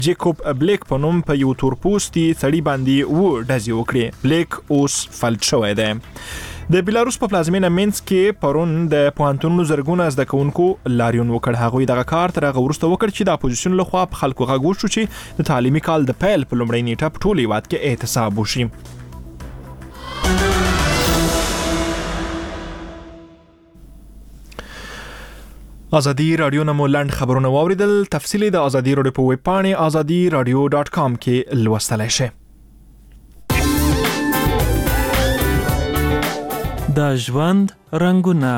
جیکوب بلیک په نوم په یو تورپوستي سړي باندې ډزې وکړې. بلیک اوس فلج شوی دی. د بیلاروس په پلازمینه مینسک کې پرون د پوهنتونونو زرګونه زده کوونکو لاریون وکړ. هغوی دغه کار تر هغه وروسته وکړ چې د اپوزیسیون لخوا په خلکو غږ وشو چې د تعلیمي کال د پیل په لومړۍ نیټه په ټول هیواد کې احتساب وشي. ازادي رادیو نه مو لنډ خبرونه واوریدل. تفصیلی د ازادي رادیو په ویب پاڼې azadiradio.com کې لوستلای شئ. د ژوند رنگونه.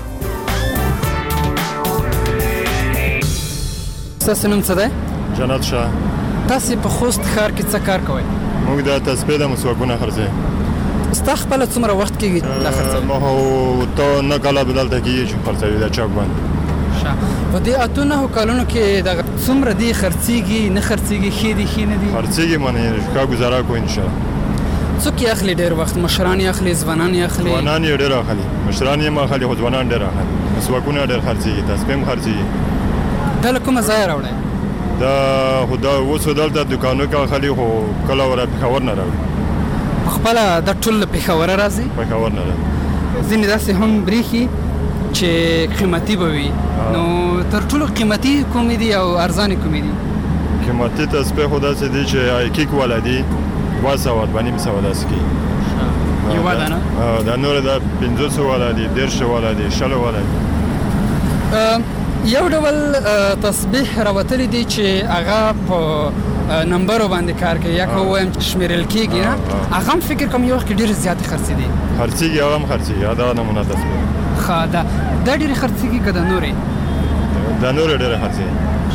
تاسو نوم څه دی؟ جنت شاه. تاسو په خوست ښار کې څه کار کوئ؟ موږ د تسبیح د مسواکونه خرڅوي. ستا خپله څومره وخت کېږي دا خرڅوي؟ ما هو ته نه کله به دلته کېږي چې خرڅوي د چاک باندې. په دې اتو نهو کلونو کې دغه څومره دی خرڅېږي نه خرڅېږي ښې دي ښې نه دي؟ خرڅېږي مانې ښه ګزاره کوو انشاءالله. څوک یې اخلي ډېر وخت؟ مشران یې اخلي، ځوانان یې اخلي؟ ځوانان یې ډېر اخلي، مشران یې اخلي خو ځوانان ډېر اخلي. مسواکونه ډېر خرڅېږي، تسبیح هم خرڅېږي. دا له کومه ځایه راوړی؟ دا خو دا اوس دلته دوکانو کې اخلي خو کله ور پېښور نه راوړي. پخپله دا ټول له پېښوره راځي؟ پېښور نه راځي. ځینې داسې هم برېښي چې قیمتي به وي. نو تر ټولو قیمتي کومې دي او ارزانې کومې دي؟ قیمتي تسبیح خو داسې دي چې کیک والا دي 200 250 داسې کېږي. یوه دانه؟ دا نور دا 500 والا دي، 150 والا دي، 100 والا دي. یو ډول تسبیح راوتلی دی چې هغه په نمبرو باندې کار کوي یا که ووایم شمېرل کېږي نه، هغه هم فکر کوم یو وخت کې ډېرې زیاتې خرڅېدي. خرڅېږي، هغه هم خرڅېږي. دا نمونه تسبیح. ښه دا ډېرې خرڅېږي که د نورې؟ دا نورې ډېرې خرڅېږي.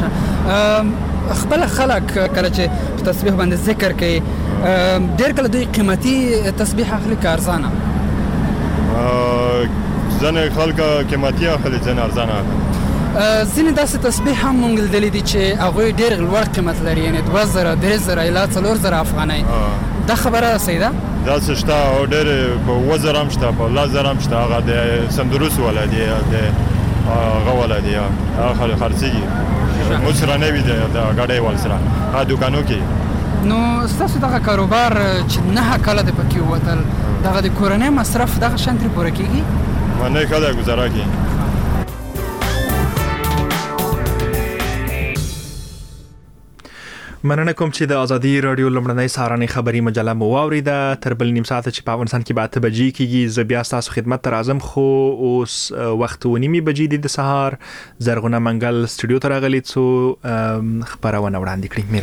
خپله خلک کله چې په تسبیح باندې ذکر کوي ډېر کله دوی قیمتي تسبیح اخلي که ارزانه؟ ځینې خلک قیمتي اخلي، ځینې ارزانه اخلي. ځینې داسې تسبیح هم مونږ لیدلی دي چې هغوی ډېر لوړ قیمت لري، یعنې 2000 3000 الی 4000 افغانۍ. دا خبره صحیح ده؟ داسې شته او ډېرې په 1000 هم شته، په 1000 هم شته. هغه د سندروس والا دي، د هغه والا دي، هغه خرڅېږي. موږ سره نه وي د ګاډۍ وال سره هغه دوکانو کې. نو ستاسو دغه کاروبار چې 9 کاله د پکې ووتل، دغه د کورنۍ مصرف دغه شان ترې پوره کېږي؟ منې ښه ده ګزاره کوي. مننه کوم چې د ازادي رادیو لمړنۍ سهارنۍ خبري مجله مو واوریده. تر بل نیم ساعته چې په افغانستان کې به 8 بجې کېږي زه بیا ستاسو خدمت ته راځم، خو اوس وخت 9:30 بجې دي د سهار. زرغونه منګل سټوډیو ته راغلې څو خبرونه وړاندې کړي.